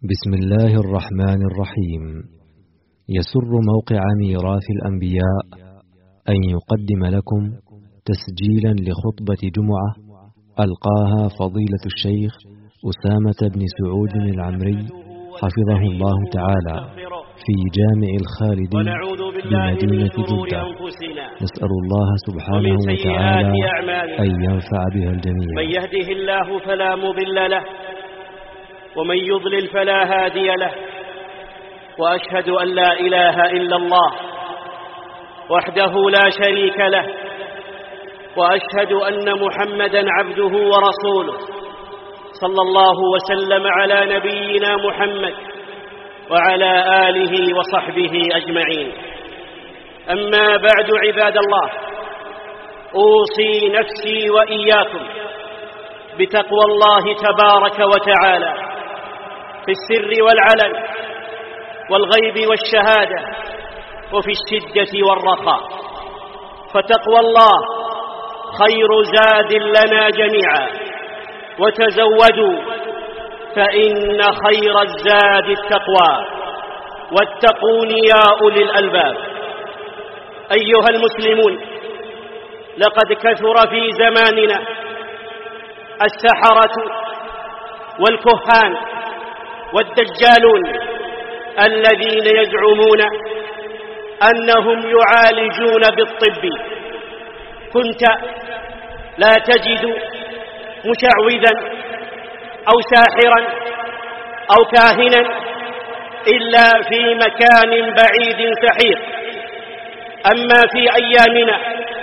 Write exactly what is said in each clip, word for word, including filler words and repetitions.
بسم الله الرحمن الرحيم. يسر موقع ميراث الأنبياء أن يقدم لكم تسجيلا لخطبة جمعة ألقاها فضيلة الشيخ أسامة بن سعود العمري حفظه الله تعالى في جامع الخالدين بمدينة جدة. نسأل الله سبحانه وتعالى أن ينفع بها الجميع. من يهده الله فلا مضل له ومن يضلل فلا هادي له، وأشهد أن لا إله إلا الله وحده لا شريك له، وأشهد أن محمدا عبده ورسوله، صلى الله وسلم على نبينا محمد وعلى آله وصحبه أجمعين. أما بعد، عباد الله، أوصي نفسي وإياكم بتقوى الله تبارك وتعالى في السر والعلن والغيب والشهادة وفي الشدة والرخاء، فتقوى الله خير زاد لنا جميعا، وتزودوا فإن خير الزاد التقوى، واتقون يا أولي الألباب. أيها المسلمون، لقد كثر في زماننا السحرة والكهان والدجالون الذين يزعمون أنهم يعالجون بالطب. كنت لا تجد مشعوذا أو ساحرا أو كاهنا إلا في مكان بعيد سحيق. أما في أيامنا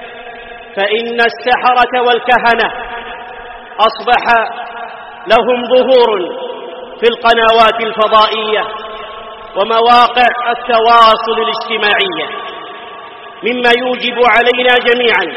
فإن السحرة والكهنة أصبح لهم ظهور في القنوات الفضائية ومواقع التواصل الاجتماعي، مما يوجب علينا جميعا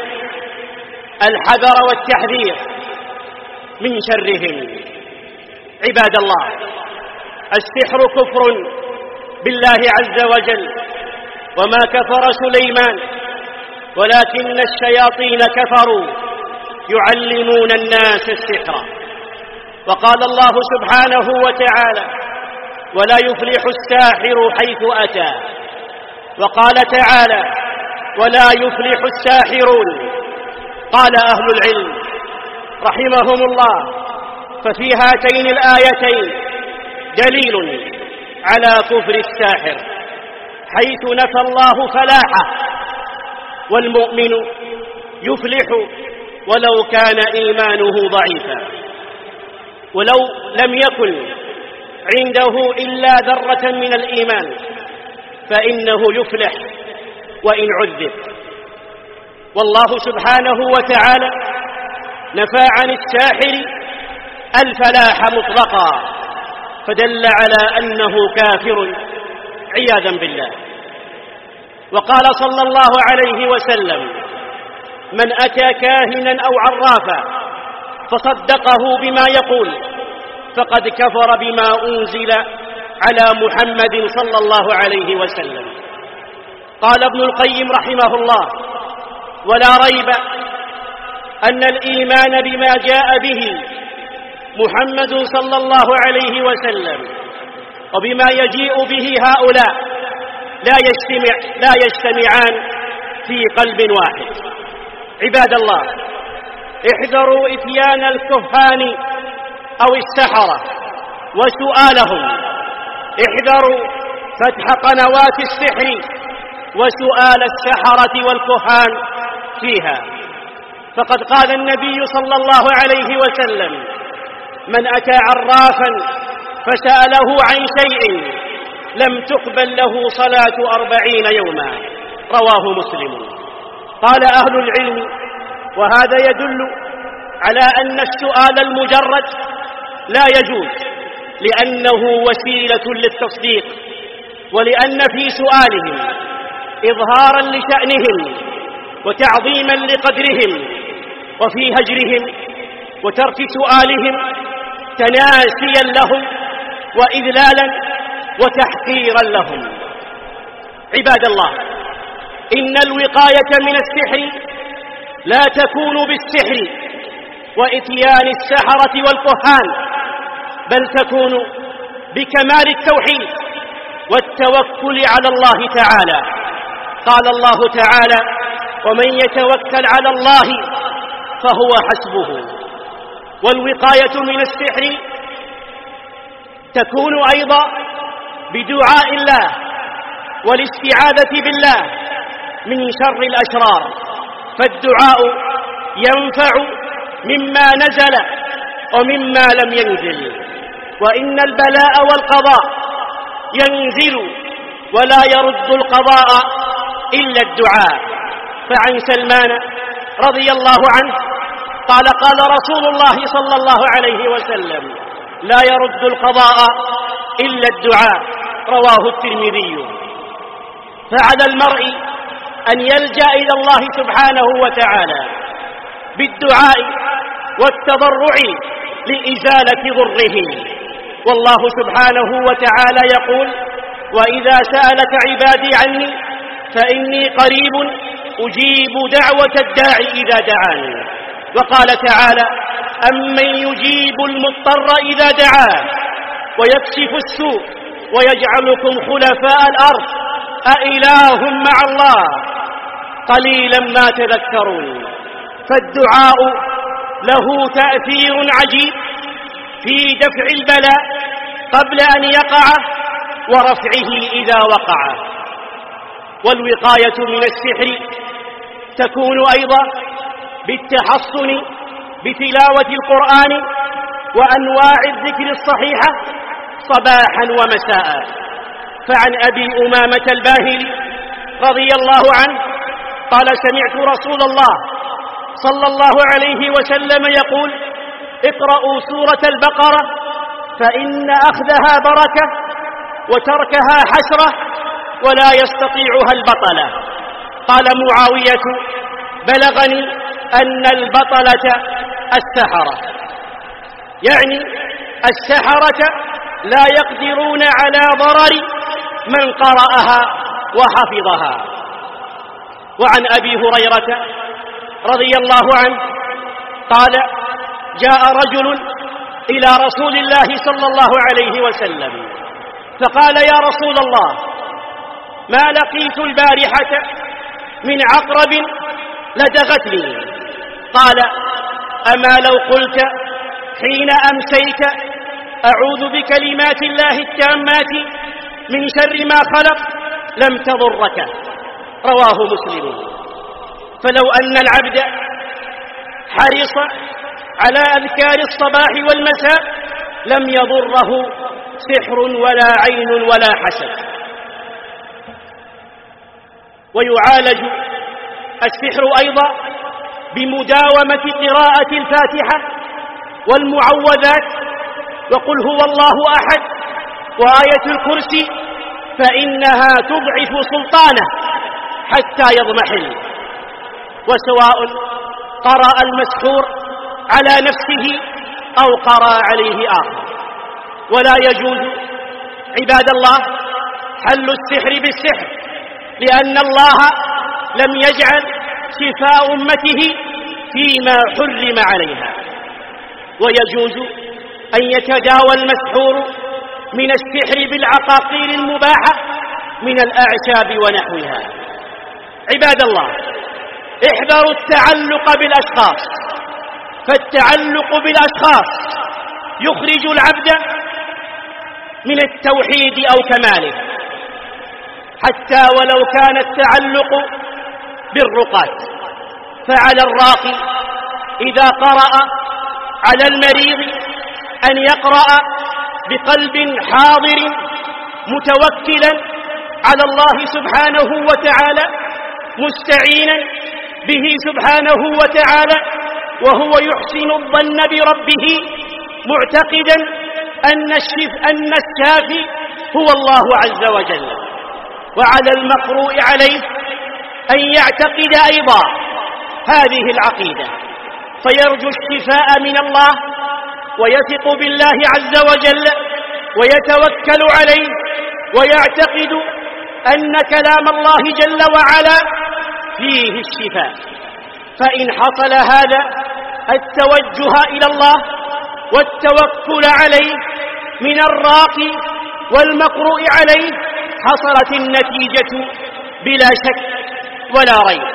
الحذر والتحذير من شرهم. عباد الله، السحر كفر بالله عز وجل، وما كفر سليمان ولكن الشياطين كفروا يعلمون الناس السحر. وقال الله سبحانه وتعالى: ولا يفلح الساحر حيث أتى. وقال تعالى: ولا يفلح الساحرون. قال أهل العلم رحمهم الله: ففي هاتين الآيتين دليل على كفر الساحر، حيث نفى الله فلاحه، والمؤمن يفلح ولو كان إيمانه ضعيفا، ولو لم يكن عنده إلا ذرة من الإيمان فإنه يفلح وإن عذب. والله سبحانه وتعالى نفى عن الساحر الفلاح مطلقا، فدل على أنه كافر عياذا بالله. وقال صلى الله عليه وسلم: من أتى كاهنا أو عرافا فصدقه بما يقول فقد كفر بما أنزل على محمد صلى الله عليه وسلم. قال ابن القيم رحمه الله: ولا ريب أن الإيمان بما جاء به محمد صلى الله عليه وسلم وبما يجيء به هؤلاء لا يجتمع لا يجتمعان في قلب واحد. عباد الله، احذروا إتيان الكهان أو السحرة وسؤالهم، احذروا فتح قنوات السحر وسؤال السحرة والكهان فيها، فقد قال النبي صلى الله عليه وسلم: من أتى عرافا فسأله عن شيء لم تقبل له صلاة أربعين يوما. رواه مسلم. قال أهل العلم: وهذا يدل على أن السؤال المجرد لا يجوز، لأنه وسيلة للتصديق، ولأن في سؤالهم إظهارا لشأنهم وتعظيما لقدرهم، وفي هجرهم وترك سؤالهم تناسيا لهم وإذلالا وتحقيرا لهم. عباد الله، إن الوقاية من السحر لا تكون بالسحر وإتيان السحرة والكهان، بل تكون بكمال التوحيد والتوكل على الله تعالى. قال الله تعالى: ومن يتوكل على الله فهو حسبه. والوقاية من السحر تكون أيضا بدعاء الله والاستعاذة بالله من شر الأشرار، فالدعاء ينفع مما نزل ومما لم ينزل، وإن البلاء والقضاء ينزل ولا يرد القضاء إلا الدعاء. فعن سلمان رضي الله عنه قال: قال رسول الله صلى الله عليه وسلم: لا يرد القضاء إلا الدعاء، رواه الترمذي. فعلى المرء أن يلجأ إلى الله سبحانه وتعالى بالدعاء والتضرع لإزالة ضره، والله سبحانه وتعالى يقول: وإذا سألك عبادي عني فإني قريب أجيب دعوة الداع إذا دعاني. وقال تعالى: أمن يجيب المضطر إذا دعاه ويكشف السوء ويجعلكم خلفاء الأرض أإله مع الله قليلا ما تذكرون. فالدعاء له تأثير عجيب في دفع البلاء قبل أن يقع ورفعه إذا وقع. والوقاية من السحر تكون أيضا بالتحصن بتلاوة القرآن وأنواع الذكر الصحيحة صباحا ومساء. فعن أبي أمامة الباهلي رضي الله عنه قال: سمعت رسول الله صلى الله عليه وسلم يقول: اقرأوا سورة البقرة فإن أخذها بركة وتركها حسرة ولا يستطيعها البطلة. قال معاوية: بلغني أن البطلة السحرة، يعني السحرة لا يقدرون على ضرر من قرأها وحفظها. وعن أبي هريرة رضي الله عنه قال: جاء رجل إلى رسول الله صلى الله عليه وسلم فقال: يا رسول الله، ما لقيت البارحة من عقرب لدغتني. قال: أما لو قلت حين أمسيت أعوذ بكلمات الله التامات من شر ما خلق لم تضرك. رواه مسلم. فلو أن العبد حرص على أذكار الصباح والمساء لم يضره سحر ولا عين ولا حسد. ويعالج السحر أيضا بمداومة قراءة الفاتحة والمعوذات وقل هو الله أحد وآية الكرسي، فإنها تضعف سلطانه حتى يضمحل. وسواء قرأ المسحور على نفسه أو قرأ عليه آخر. ولا يجوز عباد الله حل السحر بالسحر، لأن الله لم يجعل شفاء أمته فيما حرم عليها. ويجوز أن يتداوى المسحور من السحر بالعقاقير المباحة من الأعشاب ونحوها. عباد الله، احذروا التعلق بالأشخاص، فالتعلق بالأشخاص يخرج العبد من التوحيد أو كماله، حتى ولو كان التعلق بالرقاة. فعلى الراقي إذا قرأ على المريض أن يقرأ بقلب حاضر متوكلا على الله سبحانه وتعالى، مستعينا به سبحانه وتعالى، وهو يحسن الظن بربه معتقدا أن الشف أن الشافي هو الله عز وجل. وعلى المقروء عليه أن يعتقد أيضا هذه العقيدة فيرجو الشفاء من الله ويثق بالله عز وجل ويتوكل عليه ويعتقد أن كلام الله جل وعلا فيه الشفاء. فإن حصل هذا التوجه إلى الله والتوكل عليه من الراقي والمقروء عليه حصلت النتيجة بلا شك ولا ريب،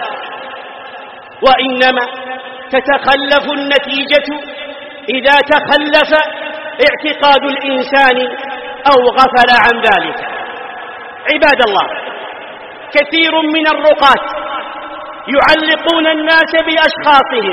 وإنما تتخلف النتيجة إذا تخلف اعتقاد الإنسان أو غفل عن ذلك. عباد الله، كثير من الرقاة يعلقون الناس بأشخاصهم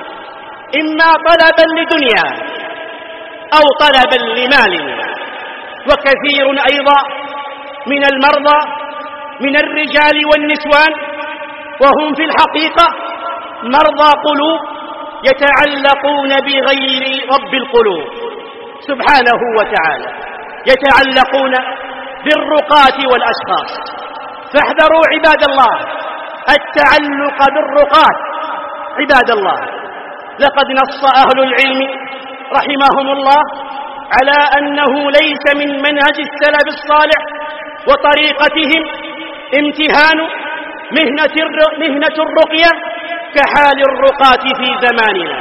إما طلبا لدنيا أو طلبا لمال، وكثير أيضا من المرضى من الرجال والنسوان وهم في الحقيقة مرضى قلوب يتعلقون بغير رب القلوب سبحانه وتعالى، يتعلقون بالرقاة والأشخاص. فاحذروا عباد الله التعلق بالرقاة. عباد الله، لقد نص أهل العلم رحمهم الله على أنه ليس من منهج السلف الصالح وطريقتهم امتهان مهنة الرقية كحال الرقاة في زماننا،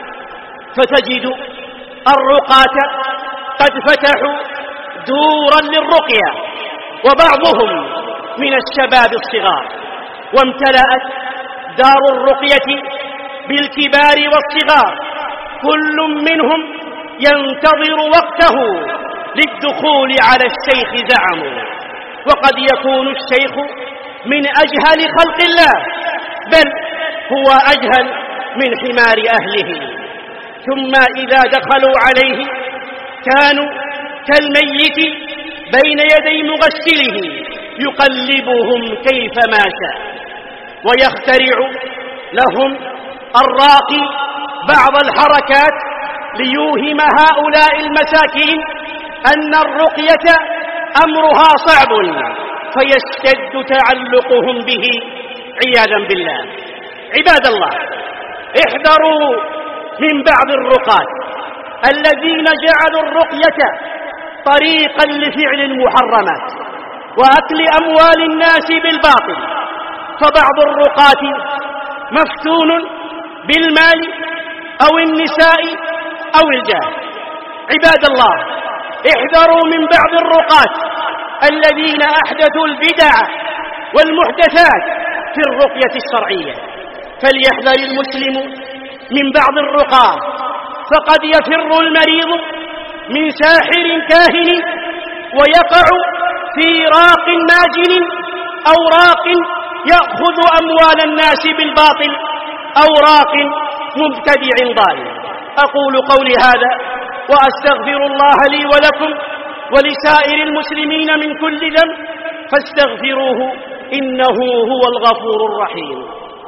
فتجد الرقاة قد فتحوا دورا للرقية وبعضهم من الشباب الصغار، وامتلأت دار الرقية بالكبار والصغار، كل منهم ينتظر وقته للدخول على الشيخ زعموا، وقد يكون الشيخ من أجهل خلق الله، بل هو أجهل من حمار أهله. ثم إذا دخلوا عليه كانوا كالميت بين يدي مغسله يقلبهم كيفما شاء، ويخترع لهم الراقي بعض الحركات ليوهم هؤلاء المساكين أن الرقية أمرها صعب، فيشتد تعلقهم به عياذا بالله. عباد الله، احذروا من بعض الرقاة الذين جعلوا الرقية طريقا لفعل المحرمات وأكل أموال الناس بالباطل، فبعض الرقاة مفتون بالمال أو النساء أو الجاه. عباد الله، احذروا من بعض الرقاة الذين أحدثوا البدع والمحدثات في الرقية الشرعية، فليحذر المسلم من بعض الرقاة، فقد يفر المريض من ساحر كاهن ويقع في راق ماجن أو راق يأخذ أموال الناس بالباطل أو راق مبتدع ضال. أقول قولي هذا وأستغفر الله لي ولكم ولسائر المسلمين من كل ذنب فاستغفروه إنه هو الغفور الرحيم.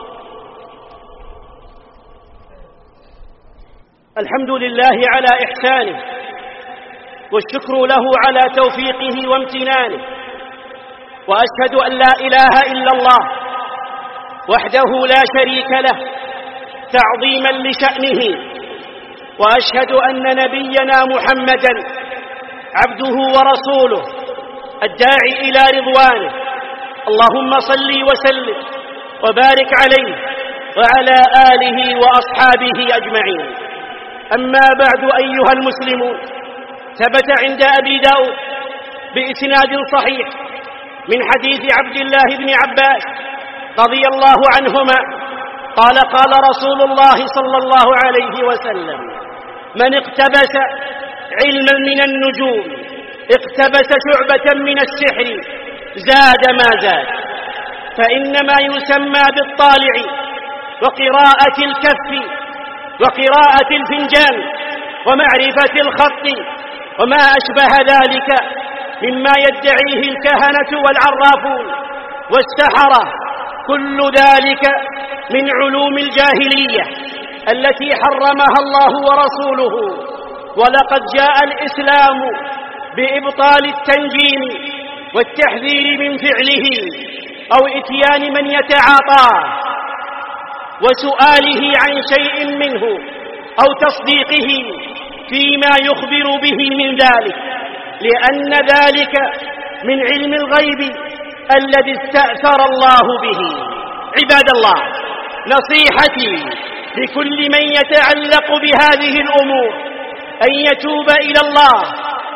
الحمد لله على إحسانه، والشكر له على توفيقه وامتنانه، وأشهد أن لا إله إلا الله وحده لا شريك له تعظيما لشأنه، وأشهد أن نبينا محمدا عبده ورسوله الداعي إلى رضوانه، اللهم صل وسلم وبارك عليه وعلى آله وأصحابه أجمعين. أما بعد أيها المسلمون، ثبت عند أبي داود بإسناد صحيح من حديث عبد الله بن عباس رضي الله عنهما قال قال رسول الله صلى الله عليه وسلم: من اقتبس علما من النجوم اقتبس شعبة من السحر زاد ما زاد، فإنما يسمى بالطالع وقراءة الكف وقراءة الفنجان ومعرفة الخط وما أشبه ذلك مما يدعيه الكهنة والعرافون والسحرة، كل ذلك من علوم الجاهلية التي حرمها الله ورسوله. ولقد جاء الإسلام بإبطال التنجيم والتحذير من فعله أو إتيان من يتعاطاه وسؤاله عن شيء منه أو تصديقه فيما يخبر به من ذلك، لأن ذلك من علم الغيب الذي استأثر الله به. عباد الله، نصيحتي لكل من يتعلق بهذه الأمور أن يتوب إلى الله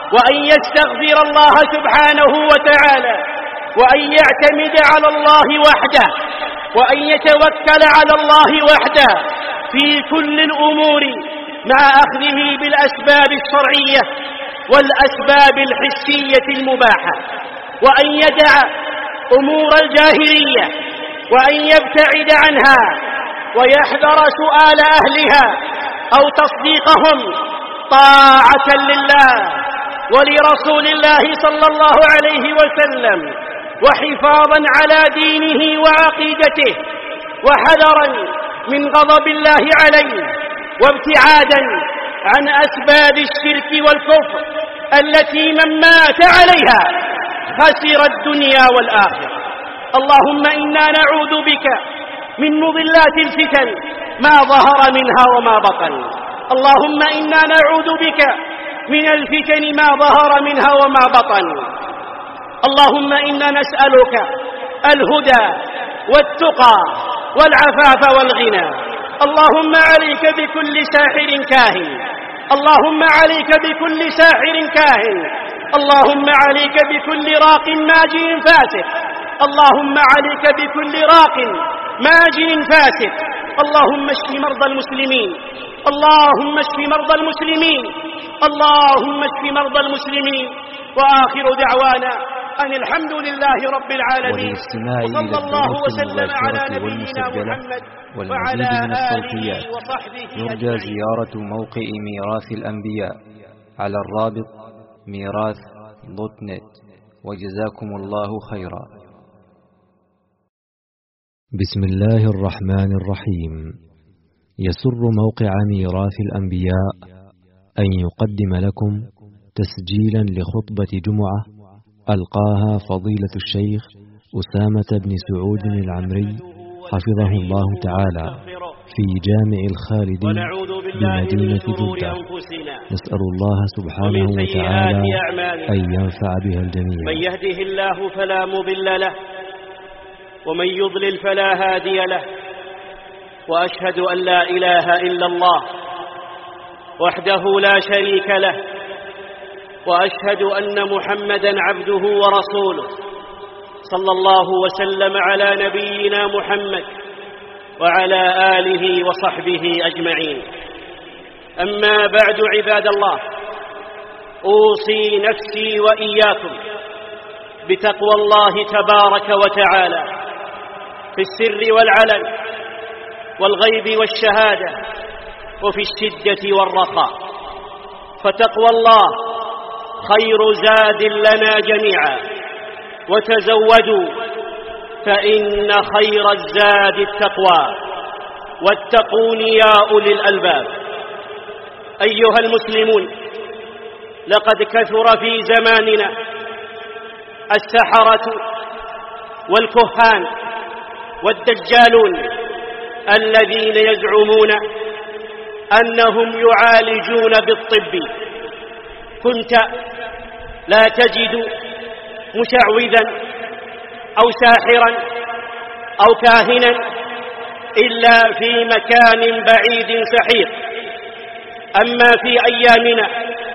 وأن يستغفر الله سبحانه وتعالى، وأن يعتمد على الله وحده، وأن يتوكل على الله وحده في كل الأمور مع أخذه بالأسباب الشرعية والأسباب الحسية المباحة، وأن يدع أمور الجاهلية وأن يبتعد عنها ويحذر سؤال أهلها أو تصديقهم طاعة لله ولرسول الله صلى الله عليه وسلم، وحفاظا على دينه وعقيدته، وحذرا من غضب الله عليه، وابتعادا عن أسباب الشرك والكفر التي من مات عليها خسر الدنيا والآخرة. اللهم إنا نعوذ بك من مضلات الفتن ما ظهر منها وما بطن. اللهم إنا نعوذ بك من الفتن ما ظهر منها وما بطن. اللهم إنا نسألك الهدى والتقى والعفاف والغنى. اللهم عليك بكل ساحر كاهن، اللهم عليك بكل ساحر كاهن، اللهم عليك بكل راق ماجن فاسق، اللهم عليك بكل راق ماجن فاسق. اللهم اشف مرضى المسلمين، اللهم اشف مرضى المسلمين، اللهم اشف مرضى المسلمين. وآخر دعوانا أن الحمد لله رب العالمين، وصلى الله وسلم على نبينا محمد وعلى آله وصحبه. يرجى زيارة موقع ميراث الأنبياء على الرابط ميراث دوت نت. وجزاكم الله خيرا. بسم الله الرحمن الرحيم. يسر موقع ميراث الأنبياء أن يقدم لكم تسجيلا لخطبة جمعة ألقاها فضيلة الشيخ أسامة بن سعود العمري حفظه الله تعالى في جامع الخالدين بمدينة جدة. نسأل الله سبحانه وتعالى أن ينفع بها الجميع. من يهده الله فلا مضل له، ومن يضلل فلا هادي له، وأشهد أن لا إله إلا الله وحده لا شريك له، وأشهد أن محمدًا عبده ورسوله، صلى الله وسلم على نبينا محمد وعلى آله وصحبه أجمعين. أما بعد، عباد الله، أوصي نفسي وإياكم بتقوى الله تبارك وتعالى في السر والعلن والغيب والشهادة وفي الشدة والرخاء، فتقوى الله خير زاد لنا جميعا. وتزودوا فإن خير الزاد التقوى، واتقون يا أولي الألباب. أيها المسلمون، لقد كثر في زماننا السحرة والكهان والدجالون الذين يزعمون أنهم يعالجون بالطب. كنت لا تجد مشعوذا أو ساحرا أو كاهنا إلا في مكان بعيد سحيق. أما في أيامنا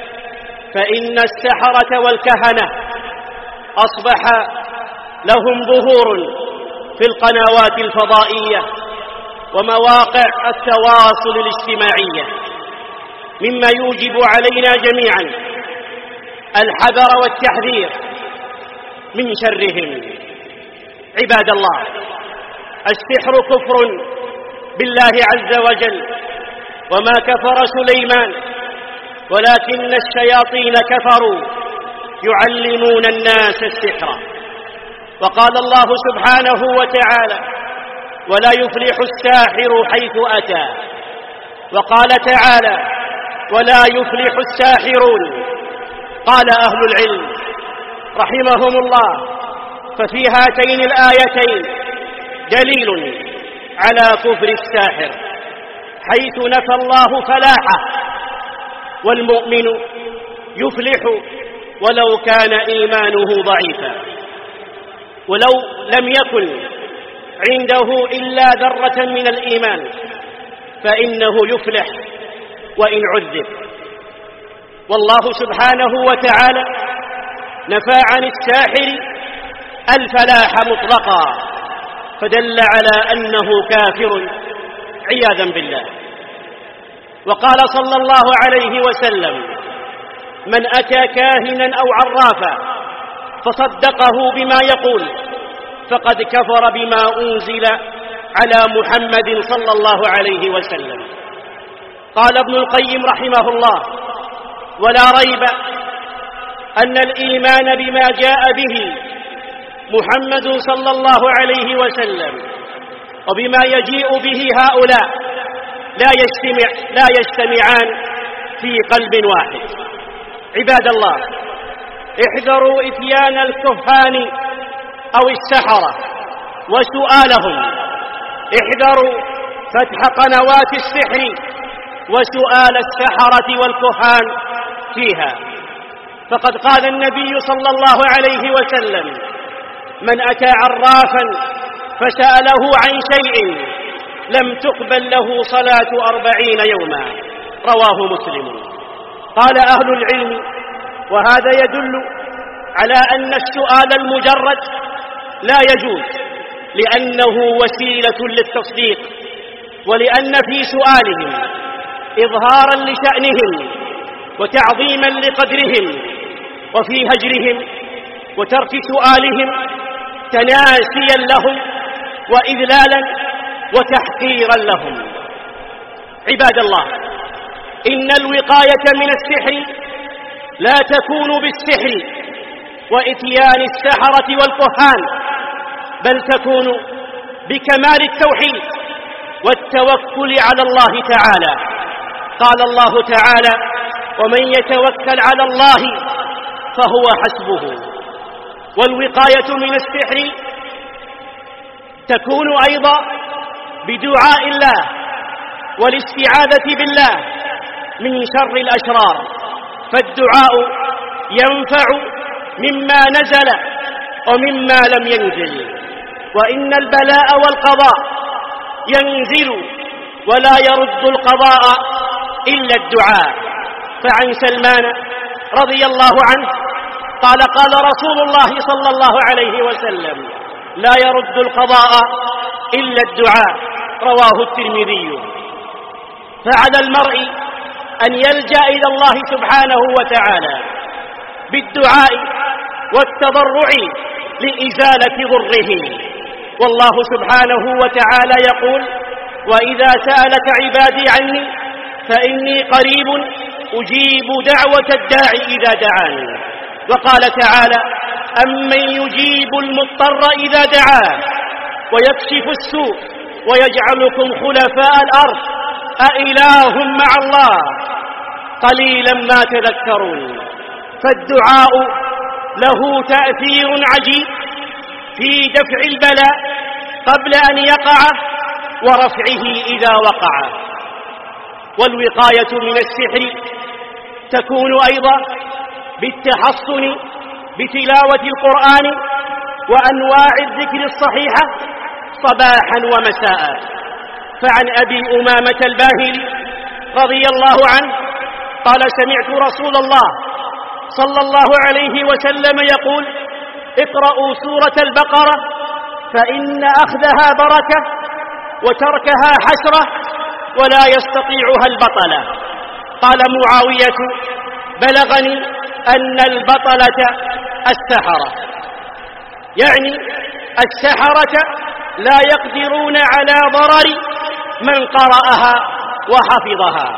فإن السحرة والكهنة أصبح لهم ظهور في القنوات الفضائية ومواقع التواصل الاجتماعية، مما يوجب علينا جميعا الحذر والتحذير من شرهم. عباد الله، السحر كفر بالله عز وجل، وما كفر سليمان ولكن الشياطين كفروا يعلمون الناس السحر. وقال الله سبحانه وتعالى: ولا يفلح الساحر حيث أتى. وقال تعالى: ولا يفلح الساحرون. قال أهل العلم رحمهم الله: ففي هاتين الآيتين دليل على كفر الساحر، حيث نفى الله فلاحه، والمؤمن يفلح ولو كان إيمانه ضعيفا، ولو لم يكن عنده إلا ذرة من الإيمان فإنه يفلح وإن عذب. والله سبحانه وتعالى نفى عن الساحر الفلاح مطلقا، فدل على أنه كافر عياذا بالله. وقال صلى الله عليه وسلم: من أتى كاهنا أو عرافا فصدقه بما يقول فقد كفر بما أنزل على محمد صلى الله عليه وسلم. قال ابن القيم رحمه الله: ولا ريب أن الإيمان بما جاء به محمد صلى الله عليه وسلم وبما يجيء به هؤلاء لا يجتمع لا يجتمعان في قلب واحد. عباد الله، احذروا إتيان الكهان أو السحرة وسؤالهم، احذروا فتح قنوات السحر وسؤال السحرة والكهان فيها، فقد قال النبي صلى الله عليه وسلم: من أتى عرافا فسأله عن شيء لم تقبل له صلاة أربعين يوما، رواه مسلم. قال أهل العلم: وهذا يدل على أن السؤال المجرد لا يجوز، لأنه وسيلة للتصديق، ولأن في سؤالهم إظهارا لشأنهم وتعظيما لقدرهم، وفي هجرهم وترك سؤالهم تناسيا لهم وإذلالا وتحقيرا لهم. عباد الله، إن الوقاية من السحر لا تكون بالسحر وإتيان السحرة والكهان، بل تكون بكمال التوحيد والتوكل على الله تعالى. قال الله تعالى: ومن يتوكل على الله فهو حسبه. والوقاية من السحر تكون أيضا بدعاء الله والاستعاذة بالله من شر الأشرار، فالدعاء ينفع مما نزل ومما لم ينزل، وإن البلاء والقضاء ينزل ولا يرد القضاء إلا الدعاء. فعن سلمان رضي الله عنه قال: قال رسول الله صلى الله عليه وسلم: لا يرد القضاء إلا الدعاء، رواه الترمذي. فعلى المرء أن يلجأ إلى الله سبحانه وتعالى بالدعاء والتضرع لإزالة ضره، والله سبحانه وتعالى يقول: وإذا سألك عبادي عني فإني قريب أجيب دعوة الداع إذا دعاني. وقال تعالى: أمن يجيب المضطر إذا دعاه ويكشف السوء ويجعلكم خلفاء الأرض أإله مع الله قليلا ما تذكرون. فالدعاء له تأثير عجيب في دفع البلاء قبل أن يقع ورفعه إذا وقع. والوقاية من السحر تكون أيضا بالتحصن بتلاوة القرآن وأنواع الذكر الصحيحة صباحا ومساء. فعن أبي أمامة الباهلي رضي الله عنه قال: سمعت رسول الله صلى الله عليه وسلم يقول: اقرأوا سورة البقرة فإن أخذها بركة وتركها حسرة ولا يستطيعها البطلة. قال معاوية: بلغني أن البطلة السحرة، يعني السحرة لا يقدرون على ضرر من قرأها وحفظها.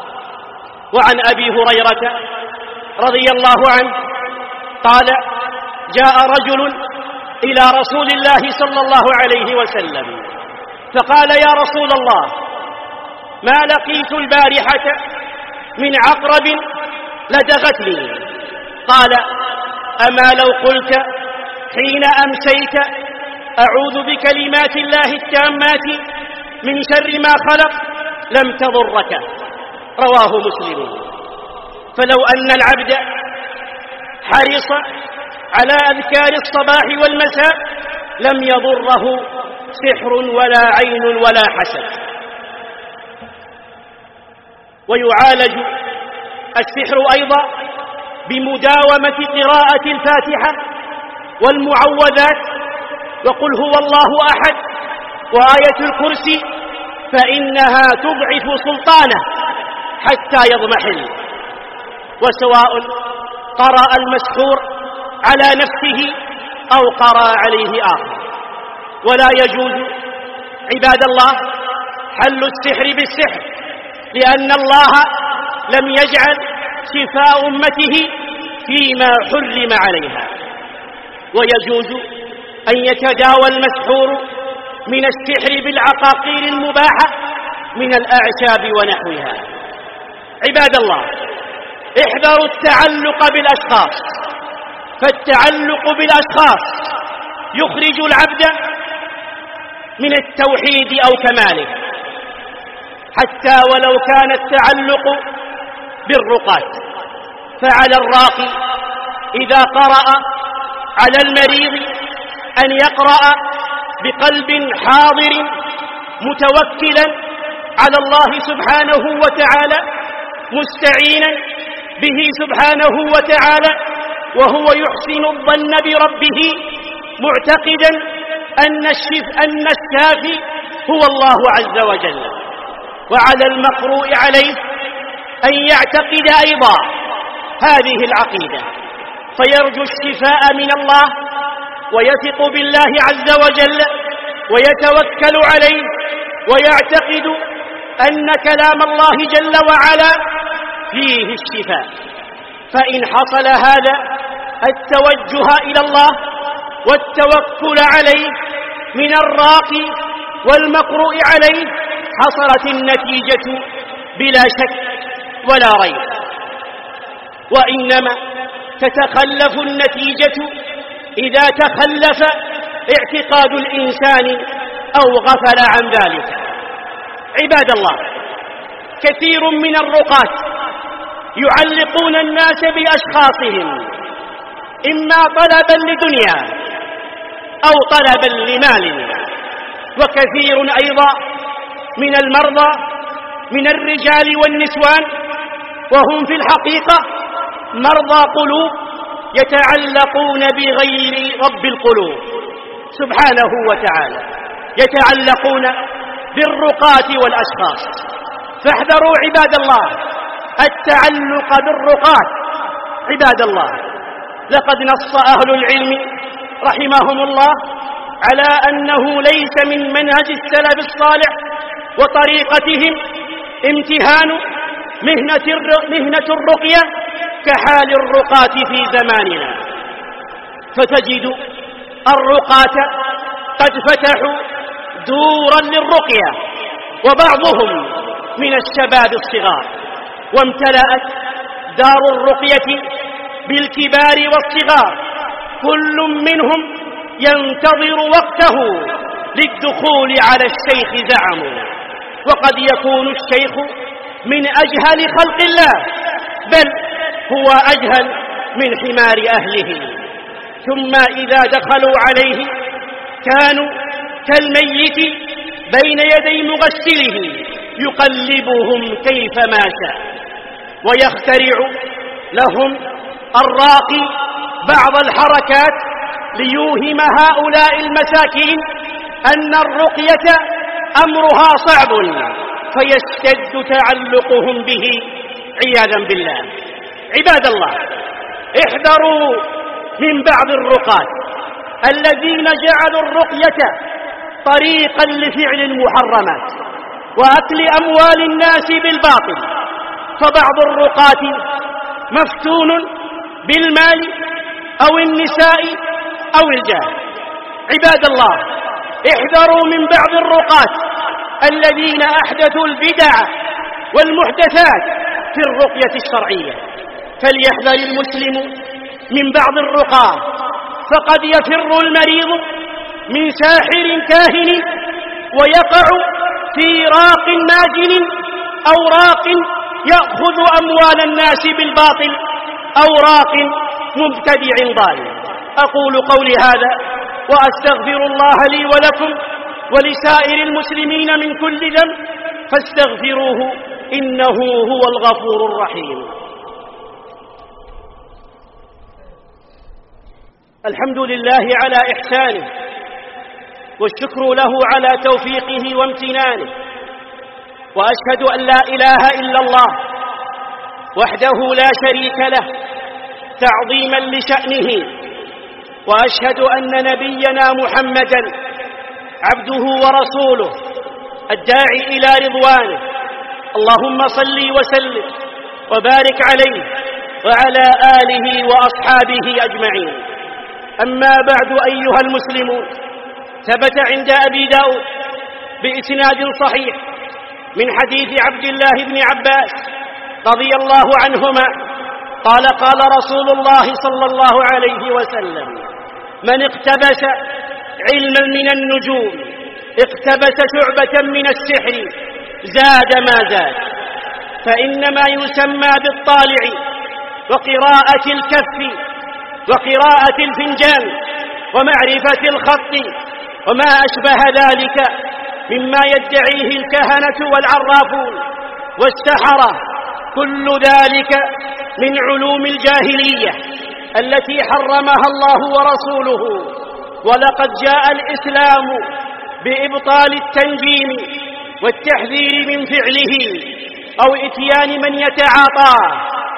وعن أبي هريرة رضي الله عنه قال: جاء رجل إلى رسول الله صلى الله عليه وسلم فقال: يا رسول الله، ما لقيت البارحة من عقرب لدغتني. قال: أما لو قلت حين أمسيت أعوذ بكلمات الله التامات من شر ما خلق لم تضرك، رواه مسلم. فلو أن العبد حرص على أذكار الصباح والمساء لم يضره سحر ولا عين ولا حسد. ويعالج السحر أيضا بمداومة قراءة الفاتحة والمعوذات وقل هو الله أحد وآية الكرسي، فإنها تضعف سلطانه حتى يضمحل. وسواء قرأ المسحور على نفسه أو قرأ عليه آخر. ولا يجوز عباد الله حل السحر بالسحر، لأن الله لم يجعل شفاء أمته فيما حرم عليها. ويجوز أن يتداوى المسحور من السحر بالعقاقير المباحة من الأعشاب ونحوها. عباد الله احذروا التعلق بالأشخاص، فالتعلق بالأشخاص يخرج العبد من التوحيد أو كماله، حتى ولو كان التعلق بالرقاة. فعلى الراقي إذا قرأ على المريض أن يقرأ بقلب حاضر متوكلا على الله سبحانه وتعالى، مستعينا به سبحانه وتعالى، وهو يحسن الظن بربه معتقدا أن أن الشافي هو الله عز وجل. وعلى المقروء عليه أن يعتقد أيضا هذه العقيدة فيرجو الشفاء من الله ويثق بالله عز وجل ويتوكل عليه ويعتقد أن كلام الله جل وعلا فيه الشفاء. فإن حصل هذا التوجه إلى الله والتوكل عليه من الراقي والمقروء عليه حصلت النتيجة بلا شك ولا ريب. وإنما تتخلف النتيجة إذا تخلف اعتقاد الإنسان أو غفل عن ذلك. عباد الله كثير من الرقاة يعلقون الناس بأشخاصهم إما طلبا لدنيا أو طلبا لمال. وكثير أيضا من المرضى من الرجال والنسوان وهم في الحقيقة مرضى قلوب يتعلقون بغير رب القلوب سبحانه وتعالى، يتعلقون بالرقاة والأشخاص. فاحذروا عباد الله التعلق بالرقاة. عباد الله لقد نص أهل العلم رحمهم الله على أنه ليس من منهج السلف الصالح وطريقتهم امتهان مهنة الرقية كحال الرقاة في زماننا. فتجد الرقاة قد فتحوا دورا للرقية وبعضهم من الشباب الصغار، وامتلأت دار الرقية بالكبار والصغار، كل منهم ينتظر وقته للدخول على الشيخ زعموا. وقد يكون الشيخ من أجهل خلق الله، بل هو أجهل من حمار أهله. ثم إذا دخلوا عليه كانوا كالميت بين يدي مغسله يقلبهم كيفما شاء، ويخترع لهم الراقي بعض الحركات ليوهم هؤلاء المساكين أن الرقية أمرها صعب، فيشتد تعلقهم به عياذا بالله. عباد الله احذروا من بعض الرقاة الذين جعلوا الرقية طريقا لفعل المحرمات وأكل أموال الناس بالباطل. فبعض الرقاة مفتون بالمال أو النساء أو الجاه. عباد الله احذروا من بعض الرقاة الذين أحدثوا البدع والمحدثات في الرقية الشرعية. فليحذر المسلم من بعض الرقاة، فقد يفر المريض من ساحر كاهن ويقع في راق ماجن أو راق يأخذ أموال الناس بالباطل أو راق مبتدع ضال. أقول قولي هذا وأستغفر الله لي ولكم ولسائر المسلمين من كل ذنب فاستغفروه إنه هو الغفور الرحيم. الحمد لله على إحسانه، والشكر له على توفيقه وامتنانه، وأشهد أن لا إله إلا الله وحده لا شريك له تعظيما لشأنه، وأشهد أن نبينا محمدا عبده ورسوله الداعي إلى رضوانه. اللهم صل وسلم وبارك عليه وعلى آله وأصحابه أجمعين. أما بعد أيها المسلمون، ثبت عند أبي داود بإسناد صحيح من حديث عبد الله بن عباس رضي الله عنهما قال قال رسول الله صلى الله عليه وسلم: من اقتبس علما من النجوم اقتبس شعبة من السحر زاد ما زاد. فإنما يسمى بالطالع وقراءة الكف وقراءة الفنجان ومعرفة الخط وما أشبه ذلك مما يدعيه الكهنة والعرافون والسحرة، كل ذلك من علوم الجاهلية التي حرمها الله ورسوله. ولقد جاء الإسلام بإبطال التنجيم والتحذير من فعله أو إتيان من يتعاطاه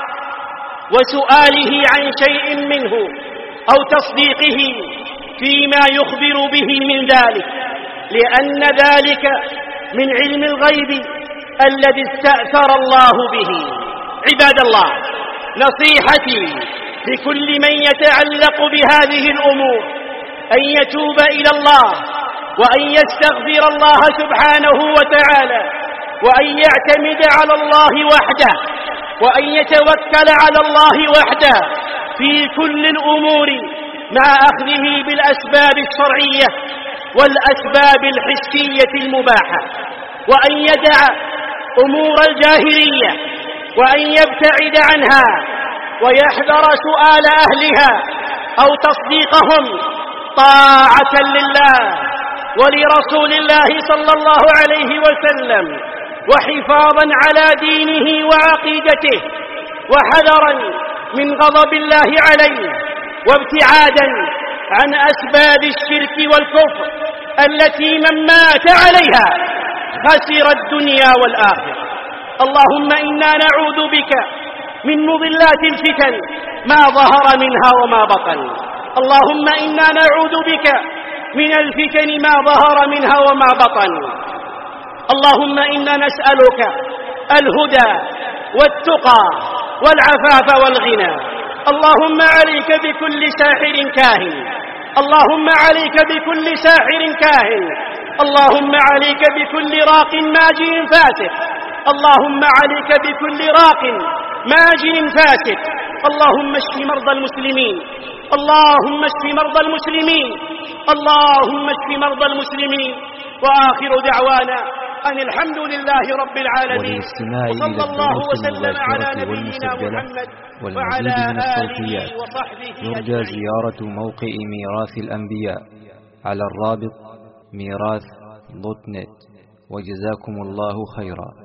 وسؤاله عن شيء منه أو تصديقه فيما يخبر به من ذلك، لأن ذلك من علم الغيب الذي استأثر الله به. عباد الله، نصيحتي لكل من يتعلق بهذه الأمور أن يتوب إلى الله، وأن يستغفر الله سبحانه وتعالى، وأن يعتمد على الله وحده، وأن يتوكل على الله وحده في كل الأمور مع أخذه بالأسباب الشرعية والأسباب الحسية المباحة، وأن يدع أمور الجاهلية وأن يبتعد عنها، ويحذر سؤال أهلها أو تصديقهم طاعة لله ولرسول الله صلى الله عليه وسلم، وحفاظا على دينه وعقيدته، وحذرا من غضب الله عليه، وابتعادا عن أسباب الشرك والكفر التي من مات عليها خسر الدنيا والآخرة. اللهم إنا نعوذ بك من مضلات الفتن ما ظهر منها وما بطن. اللهم إنا نعوذ بك من الفتن ما ظهر منها وما بطن. اللهم إنا نسألك الهدى والتقى والعفاف والغنى. اللهم عليك بكل ساحر كاهن، اللهم عليك بكل ساحر كاهن، اللهم عليك بكل راق ماجن فاسق، اللهم عليك بكل راق ماجن فاسق. اللهم اشف مرضى المسلمين، اللهم اشف مرضى المسلمين، اللهم اشف مرضى المسلمين. وآخر دعوانا أن الحمد لله رب العالمين، وصلى الله وسلم على نبينا محمد وعلى آله وصحبه. يرجى زيارة موقع ميراث الأنبياء على الرابط ميراث دوت نت، وجزاكم الله خيرا.